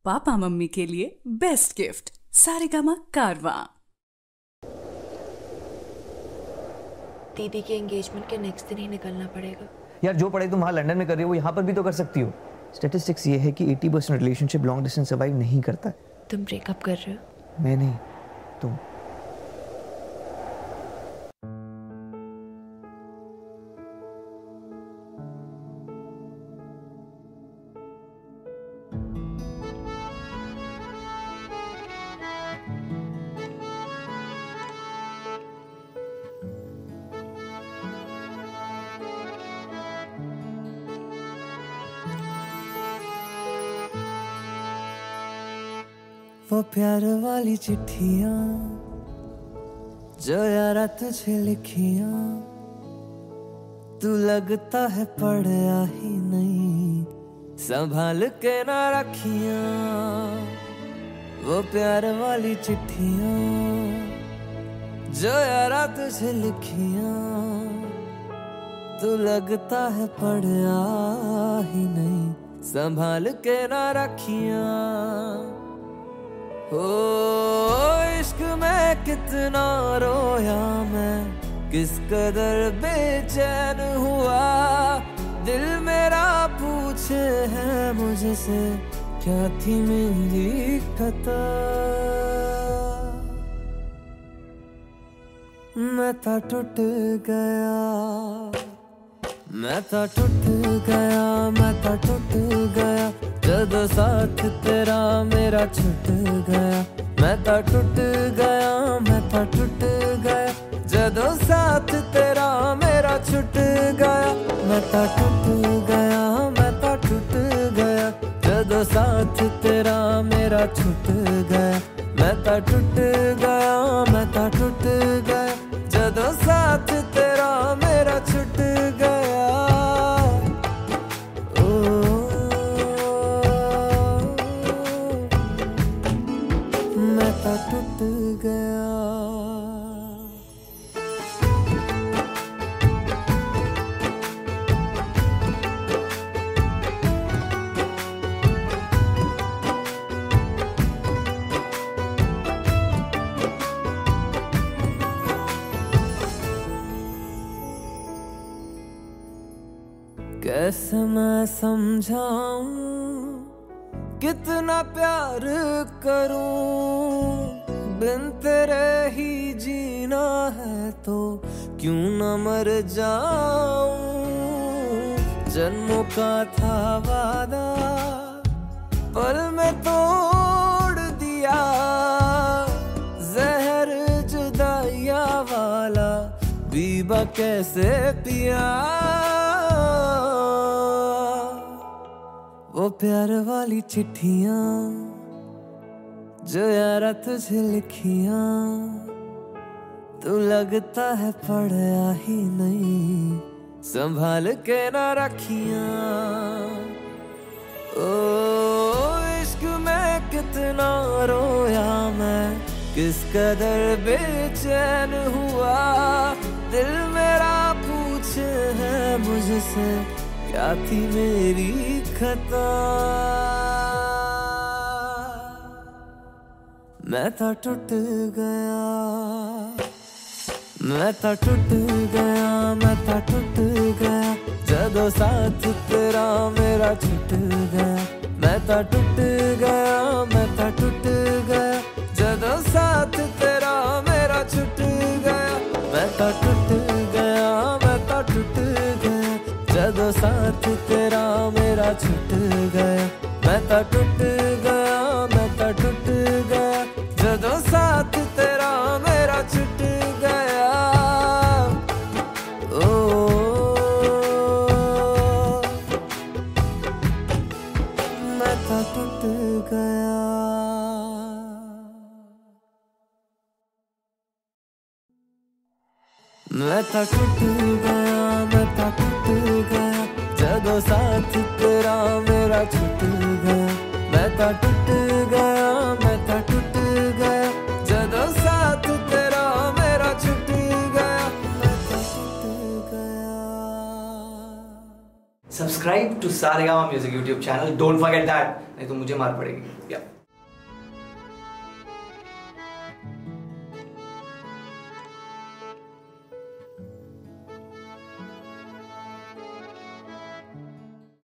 Papa mummy के लिए best gift Saregama कारवां। दीदी के एंगेजमेंट के नेक्स्ट दिन ही निकलना पड़ेगा। यार जो पढ़ाई तुम वहाँ लंदन में कर रही हो वो यहाँ पर भी तो कर सकती हो। स्टैटिस्टिक्स ये है कि 80% रिलेशनशिप लॉन्ग डिस्टेंस सर्वाइव नहीं करता है। तुम ब्रेकअप कर रहे हो? मैं नहीं, तुम। वो प्यार वाली चिट्ठियां जो यारा तुझे लिखियां, तू लगता है पढ़ा ही नहीं, संभाल के ना रखियां। वो प्यार वाली चिट्ठियां जो यारा तुझे लिखियां, तू लगता है पढ़ा ही नहीं, संभाल के ना रखियां। ओ इश्क में कितना रोया मैं, किस कदर बेचैन हुआ, दिल मेरा पूछे है मुझसे क्या थी मेरी खता। मैं था टूट गया, मैं था टूट गया, मैं था टूट गया, जब साथ तेरा मेरा छूट गया। मैं था टूट गया, मैं था टूट गया, जब साथ तेरा मेरा छूट गया। मैं था टूट गया, मैं था टूट गया, जब साथ तेरा मेरा छूट गया। मैं था टूट गया, मैं था टूट गया, जब साथ तेरा मेरा छूट गया। टूट गया। कैसे मैं समझाऊं कितना प्यार करूं, बिन तेरे ही जीना है तो क्यों न मर जाऊं। जन्मों का था वादा पल में तोड़ दिया, जहर जुदाइया वाला बीबा कैसे पिया। वो प्यार वाली चिट्ठियां जो यारा तुझे लिखियां, तू लगता है पढ़ा ही नहीं, संभाल के ना रखियां। ओ इश्क में कितना रोया मैं, किस कदर बेचैन हुआ, दिल मेरा पूछे है मुझसे क्या थी मेरी खता। मैं था टूट गया, मैं था टूट गया, मैं था टूट गया, जब साथ तेरा मेरा छूट गया। मैं था टूट गया, मैं था टूट गया, जब साथ तेरा मेरा छूट गया। मैं था टूट गया, मैं था टूट गया, जब साथ तेरा मेरा छूट गया। मैं था टूट गया, मैं था टूट गया, जब साथ तेरा मेरा छूट गया। ओ मैं था टूट गया। मैं था टूट गया, मैं था टूट गया, जब साथ तेरा मेरा छूट गया। मैं था टूट गया, मैं था टूट गया, जब साथ तेरा मेरा छूट गया। मैं था टूट गया। Subscribe to Saregama music YouTube channel, don't forget that, नहीं तो मुझे मार पड़ेगी।